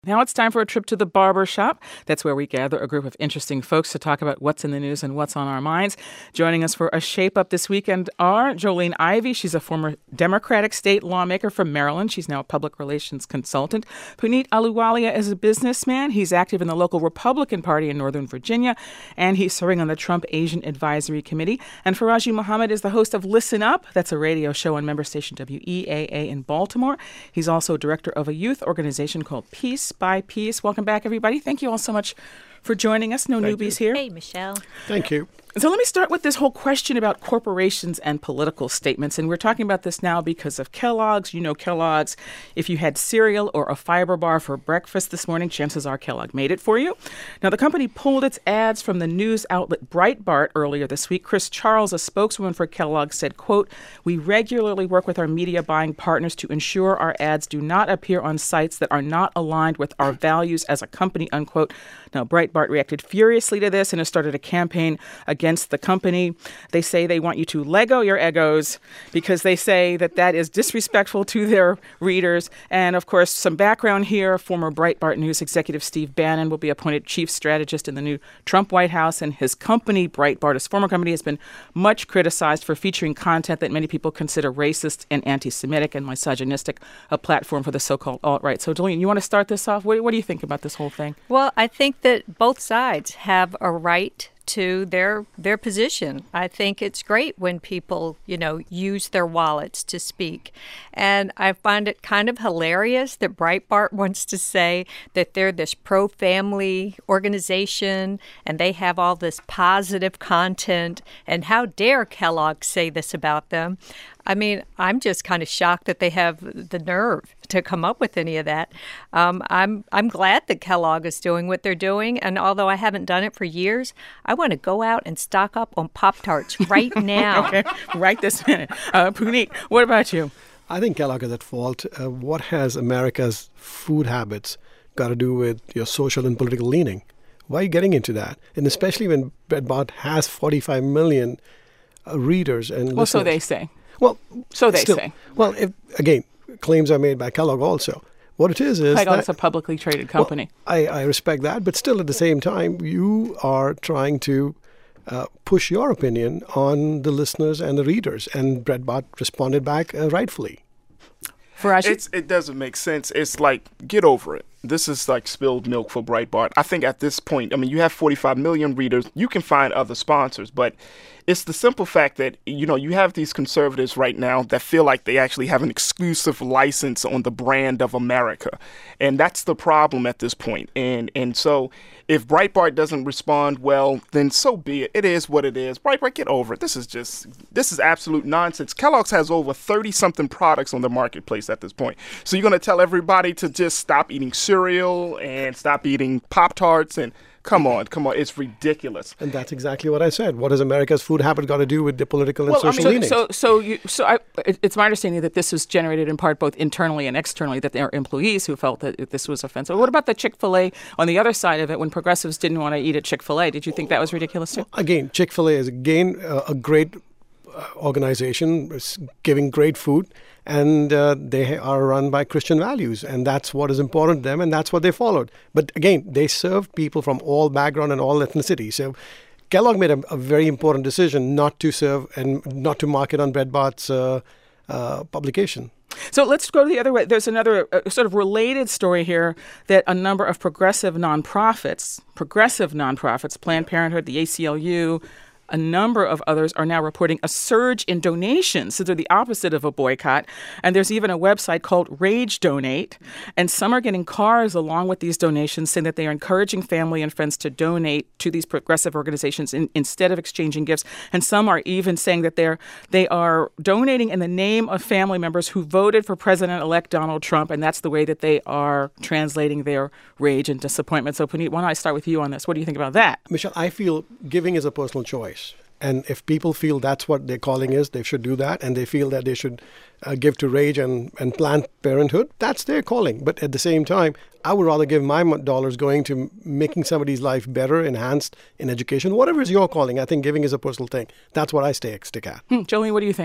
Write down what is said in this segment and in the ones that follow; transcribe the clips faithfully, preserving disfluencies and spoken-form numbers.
Now it's time for a trip to the barber shop. That's where we gather a group of interesting folks to talk about what's in the news and what's on our minds. Joining us for a shape-up this weekend are Jolene Ivey. She's a former Democratic state lawmaker from Maryland. She's now a public relations consultant. Puneet Ahluwalia is a businessman. He's active in the local Republican Party in Northern Virginia, and he's serving on the Trump Asian Advisory Committee. And Faraji Muhammad is the host of Listen Up. That's a radio show on member station W E A A in Baltimore. He's also director of a youth organization called Peace by Peace. Welcome back, everybody. Thank you all so much for joining us. No Thank newbies you. here. Hey, Michelle. Thank you. So let me start with this whole question about corporations and political statements. And we're talking about this now because of Kellogg's. You know Kellogg's. If you had cereal or a fiber bar for breakfast this morning, chances are Kellogg made it for you. Now, the company pulled its ads from the news outlet Breitbart earlier this week. Chris Charles, a spokeswoman for Kellogg, said, quote, "We regularly work with our media buying partners to ensure our ads do not appear on sites that are not aligned with our values as a company," unquote. Now, Breitbart reacted furiously to this and has started a campaign against the company. They say they want you to Lego your egos because they say that that is disrespectful to their readers. And, of course, some background here. Former Breitbart News executive Steve Bannon will be appointed chief strategist in the new Trump White House. And his company, Breitbart, his former company, has been much criticized for featuring content that many people consider racist and anti-Semitic and misogynistic, a platform for the so-called alt-right. So, Jolene, you want to start this off? What, what do you think about this whole thing? Well, I think that both sides have a right to their their position. I think it's great when people, you know, use their wallets to speak. And I find it kind of hilarious that Breitbart wants to say that they're this pro-family organization and they have all this positive content. And how dare Kellogg say this about them? I mean, I'm just kind of shocked that they have the nerve to come up with any of that. Um, I'm I'm glad that Kellogg is doing what they're doing. And although I haven't done it for years, I want to go out and stock up on Pop-Tarts right now. Okay, right this minute. Uh, Puneet, what about you? I think Kellogg is at fault. Uh, what has America's food habits got to do with your social and political leaning? Why are you getting into that? And especially when Breitbart has forty-five million uh, readers and Well, listeners. so they say. Well, So they still, say. Well, if, again, claims are made by Kellogg also. What it is is I know that it's a publicly traded company. Well, I, I respect that, but still at the same time, you are trying to uh, push your opinion on the listeners and the readers, and Breitbart responded back uh, rightfully. Faraji? It's, it doesn't make sense. It's like, get over it. This is like spilled milk for Breitbart. I think at this point, I mean, you have forty-five million readers. You can find other sponsors, but it's the simple fact that, you know, you have these conservatives right now that feel like they actually have an exclusive license on the brand of America. And that's the problem at this point. And and so if Breitbart doesn't respond well, then so be it. It is what it is. Breitbart, get over it. This is just, this is absolute nonsense. Kellogg's has over thirty-something products on the marketplace at this point. So you're going to tell everybody to just stop eating cereal and stop eating Pop-Tarts and Come on, come on. It's ridiculous. And that's exactly what I said. What has America's food habit got to do with the political and well, social I mean, leanings? So, so, so, you, so I, it, it's my understanding that this was generated in part both internally and externally, that there are employees who felt that this was offensive. What about the Chick-fil-A on the other side of it when progressives didn't want to eat at Chick-fil-A? Did you think that was ridiculous too? Again, Chick-fil-A is, again, uh, a great uh, organization giving great food. And uh, they are run by Christian values, and that's what is important to them, and that's what they followed. But again, they serve people from all background and all ethnicity. So Kellogg made a, a very important decision not to serve and not to market on Breitbart's uh, uh, publication. So let's go the other way. There's another uh, sort of related story here that a number of progressive nonprofits, progressive nonprofits, Planned Parenthood, the A C L U, a number of others are now reporting a surge in donations. So they're the opposite of a boycott. And there's even a website called Rage Donate. And some are getting cars along with these donations, saying that they are encouraging family and friends to donate to these progressive organizations in, instead of exchanging gifts. And some are even saying that they're they are donating in the name of family members who voted for President-elect Donald Trump. And that's the way that they are translating their rage and disappointment. So, Puneet, why don't I start with you on this? What do you think about that? Michelle, I feel giving is a personal choice. And if people feel that's what their calling is, they should do that. And they feel that they should uh, give to Rage and, and Planned Parenthood, that's their calling. But at the same time, I would rather give my dollars going to making somebody's life better, enhanced in education. Whatever is your calling, I think giving is a personal thing. That's what I stay, stick at. Hmm, Jolene, what do you think?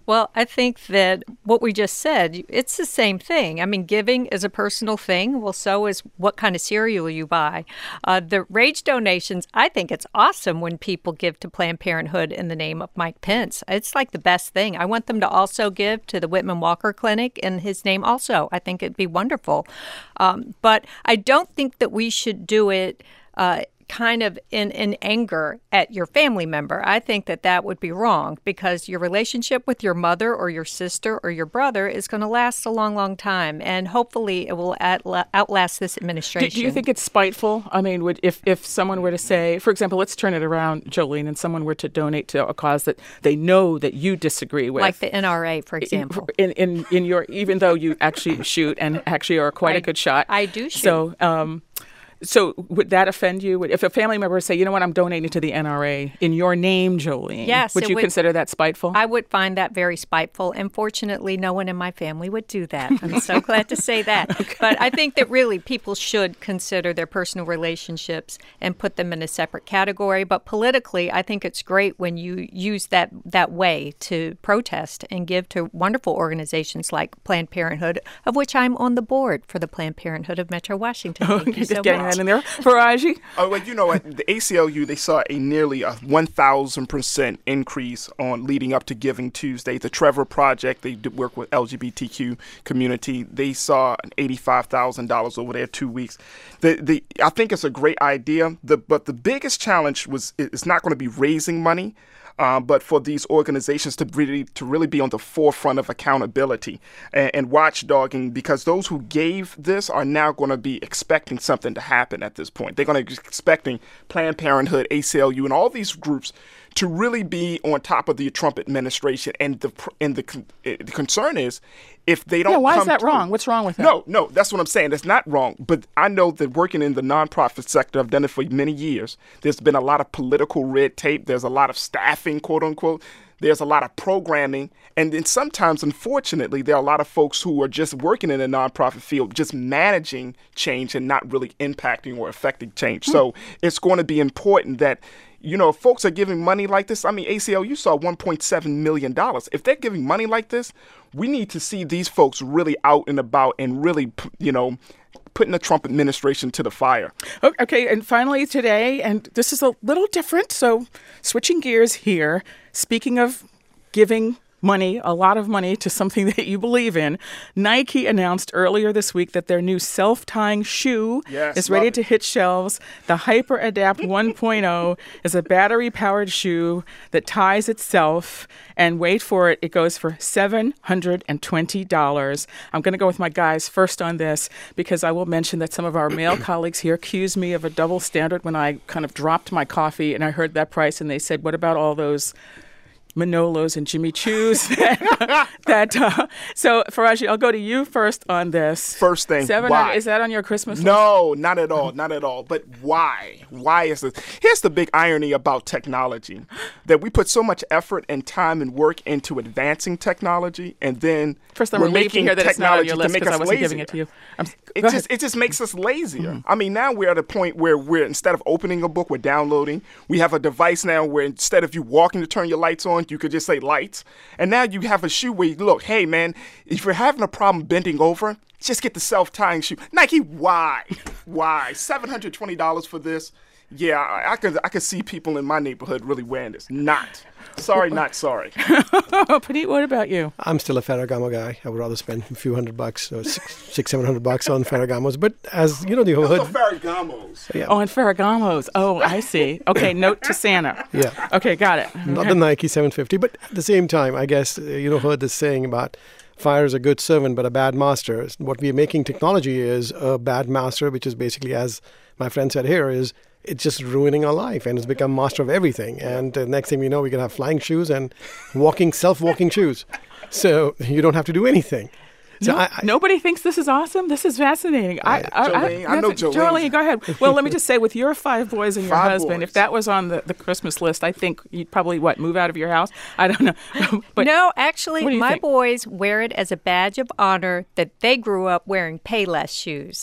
Well, I think that what we just said, it's the same thing. I mean, giving is a personal thing. Well, so is what kind of cereal you buy. Uh, the Rage donations, I think it's awesome when people give to Planned Parenthood in the name of Mike Pence. It's like the best thing. I want them to also give to the Whitman Walker Clinic in his name also. I think it'd be wonderful. Um, but I don't think that we should do it uh, kind of in, in anger at your family member. I think that that would be wrong because your relationship with your mother or your sister or your brother is going to last a long, long time. And hopefully it will outla- outlast this administration. Do, do you think it's spiteful? I mean, would if, if someone were to say, for example, let's turn it around, Jolene, and someone were to donate to a cause that they know that you disagree with. Like the N R A, for example. In, in, in your, even though you actually shoot and actually are quite I, a good shot. I do shoot. So, um, So would that offend you? If a family member would say, you know what, I'm donating to the N R A in your name, Jolene, yes, would you would, consider that spiteful? I would find that very spiteful. And fortunately, no one in my family would do that. I'm so glad to say that. Okay. But I think that really people should consider their personal relationships and put them in a separate category. But politically, I think it's great when you use that, that way to protest and give to wonderful organizations like Planned Parenthood, of which I'm on the board for the Planned Parenthood of Metro Washington. Thank oh, you so getting much. That in there, Faraji? Oh, well, you know what? The A C L U, they saw a nearly a one thousand percent increase on leading up to Giving Tuesday. The Trevor Project, they work with L G B T Q community. They saw an eighty-five thousand dollars over there two weeks. The the I think it's a great idea. The but the biggest challenge was it's not going to be raising money. Uh, but for these organizations to really to really be on the forefront of accountability and, and watchdogging, because those who gave this are now going to be expecting something to happen at this point. They're going to be expecting Planned Parenthood, A C L U, and all these groups to really be on top of the Trump administration. And the and the, the concern is if they don't yeah, why come is that through, wrong? What's wrong with that? No, no, that's what I'm saying. That's not wrong. But I know that working in the nonprofit sector, I've done it for many years. There's been a lot of political red tape. There's a lot of staffing, quote unquote. There's a lot of programming. And then sometimes, unfortunately, there are a lot of folks who are just working in the nonprofit field, just managing change and not really impacting or affecting change. Hmm. So it's going to be important that, you know, if folks are giving money like this. I mean, A C L U saw one point seven million dollars. If they're giving money like this, we need to see these folks really out and about and really, you know, putting the Trump administration to the fire. Okay, and finally today, and this is a little different, so switching gears here, speaking of giving money, a lot of money to something that you believe in, Nike announced earlier this week that their new self-tying shoe yes, is ready it. to hit shelves. The Hyper Adapt one point oh is a battery-powered shoe that ties itself, and wait for it, it goes for seven hundred twenty dollars. I'm going to go with my guys first on this because I will mention that some of our male colleagues here accused me of a double standard when I kind of dropped my coffee and I heard that price and they said, what about all those Manolos and Jimmy Choos. that, that uh, so, Faraji, I'll go to you first on this. First thing, why? Is that on your Christmas list? No, not at all, not at all. But why? Why is this? Here's the big irony about technology, that we put so much effort and time and work into advancing technology, and then First time we're we're relieved to making hear that it's not on technology your to list make because I us wasn't lazier. giving it to you. I'm, It go just ahead. it just makes us lazier. Mm-hmm. I mean, now we're at a point where we're instead of opening a book, we're downloading. We have a device now where instead of you walking to turn your lights on, you could just say lights. And now you have a shoe where you look, hey man, if you're having a problem bending over, just get the self-tying shoe. Nike, why? Why? seven hundred twenty dollars for this? Yeah, I, I could I could see people in my neighborhood really wearing this. Not. Sorry, not sorry. Pradeep, what about you? I'm still a Ferragamo guy. I would rather spend a few hundred bucks, or six, six seven hundred bucks on Ferragamos. But as you know, the Those hood. are Ferragamos. Yeah. Oh, and Ferragamos. Oh, I see. Okay, note to Santa. Yeah. Okay, got it. Not Okay. the Nike seven fifty, but at the same time, I guess uh, you know heard this saying about fire is a good servant but a bad master. What we are making technology is a bad master, which is basically, as my friend said here, is it's just ruining our life, and it's become master of everything. And uh, next thing we know, we can have flying shoes and walking, self-walking shoes. So you don't have to do anything. So No, I, I, nobody thinks this is awesome. This is fascinating. I, I, Jolene, I know that's- Jolene. Jolene, go ahead. Well, let me just say, with your five boys and your Five husband, boys. if that was on the, the Christmas list, I think you'd probably, what, move out of your house? I don't know. But no, actually, what do you my think? boys wear it as a badge of honor that they grew up wearing Payless shoes.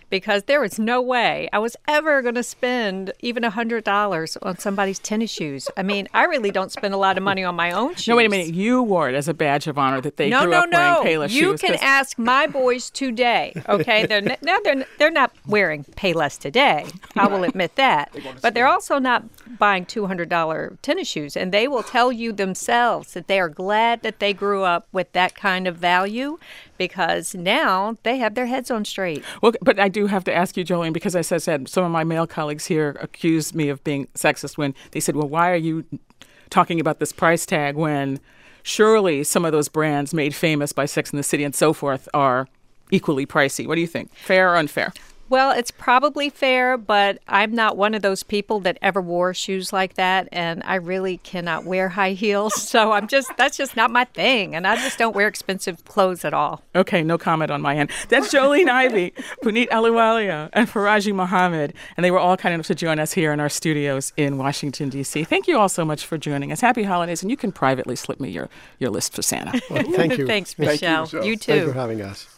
because there was no way I was ever going to spend even one hundred dollars on somebody's tennis shoes. I mean, I really don't spend a lot of money on my own shoes. No, wait a minute. You wore it as a badge of honor that they no, grew no, up wearing no. Payless you shoes. can 'cause- ask my boys today, okay? They're n- now they're, they're not wearing Payless today. I will admit that. But they're also not buying two hundred dollars tennis shoes, and they will tell you themselves that they are glad that they grew up with that kind of value because now they have their heads on straight. Well, but I do have to ask you, Jolene, because as I said, some of my male colleagues here accused me of being sexist when they said, well, why are you talking about this price tag when surely some of those brands made famous by Sex and the City and so forth are equally pricey? What do you think? Fair or unfair? Well, it's probably fair, but I'm not one of those people that ever wore shoes like that, and I really cannot wear high heels. So I'm just that's just not my thing, and I just don't wear expensive clothes at all. Okay, no comment on my end. That's Jolene Ivey, Puneet Ahluwalia, and Faraji Mohammed, and they were all kind enough to join us here in our studios in Washington, D C. Thank you all so much for joining us. Happy holidays, and you can privately slip me your, your list for Santa. Well, thank you. Thanks, Thank you, Michelle. Michelle. You too. Thanks for having us.